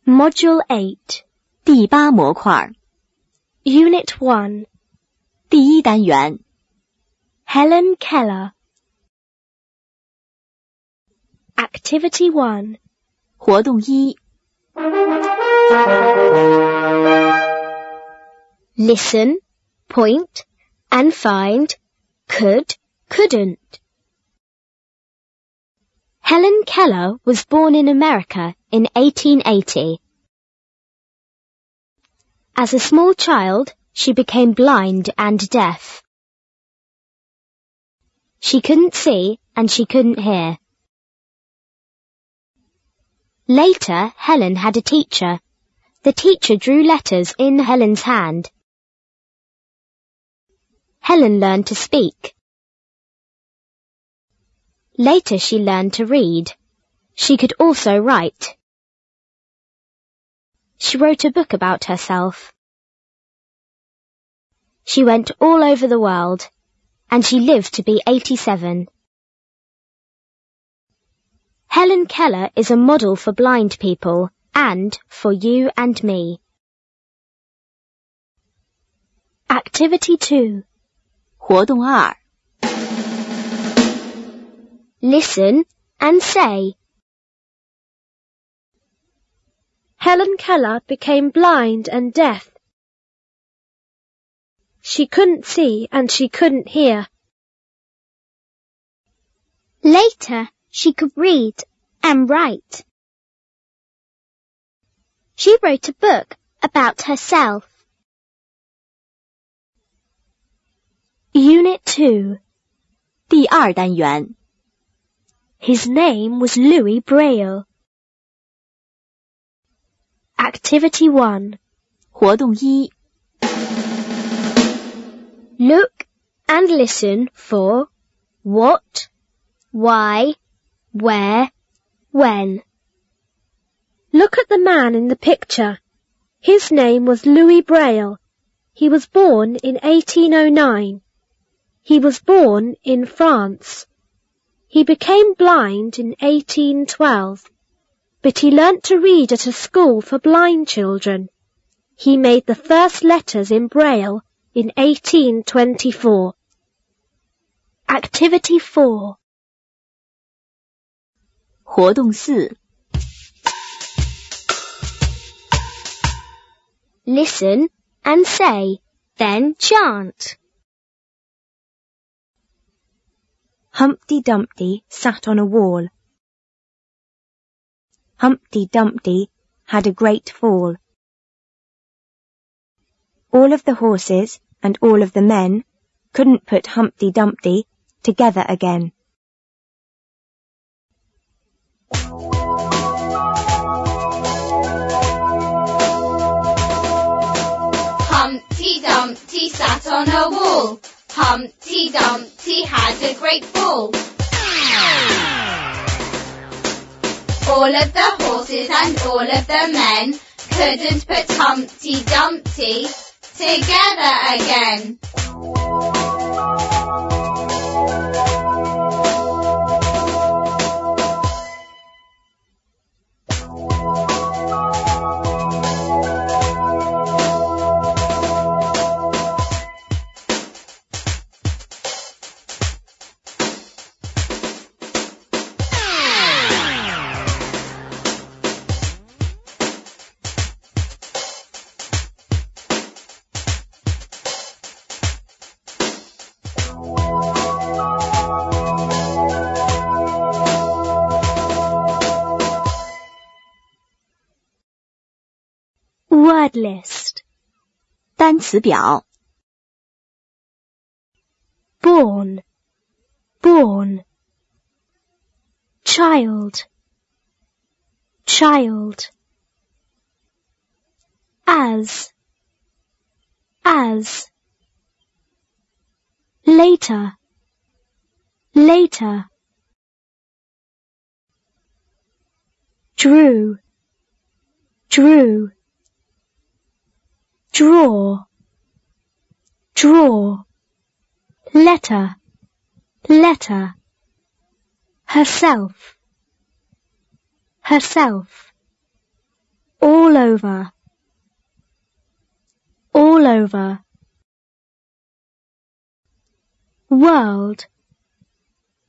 Module 8 第8模块 Unit 1 第1单元 Helen Keller Activity 1 活动1 Listen, point, and find could, couldn't. Helen Keller was born in America in 1880. As a small child, she became blind and deaf. She couldn't see and she couldn't hear. Later, Helen had a teacher. The teacher drew letters in Helen's hand. Helen learned to speak. Later she learned to read. She could also write. She wrote a book about herself. She went all over the world, and she lived to be 87. Helen Keller is a model for blind people and for you and me. Activity 2 活动2 Listen and say. Helen Keller became blind and deaf. She couldn't see and she couldn't hear. Later, she could read and write. She wrote a book about herself. Unit 2 第2单元 His name was Louis Braille. Activity 1 活动1 Look and listen for what, why, where, when. Look at the man in the picture. His name was Louis Braille. He was born in 1809. He was born in France. He became blind in 1812, but he learnt to read at a school for blind children. He made the first letters in Braille in 1824. Activity 4 活动4 Listen and say, then chant. Humpty Dumpty sat on a wall. Humpty Dumpty had a great fall. All of the horses and all of the men couldn't put Humpty Dumpty together again. Humpty Dumpty sat on a wall. Humpty Dumpty had a great fall. All of the horses and all of the men couldn't put Humpty Dumpty together again. Word list 单词表 Born, born. Child, child. As, as. Later, later. Drew, drew. Draw, draw. Letter, letter. Herself, herself. all over, all over. World,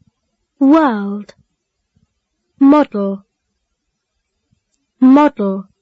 world. Model, model.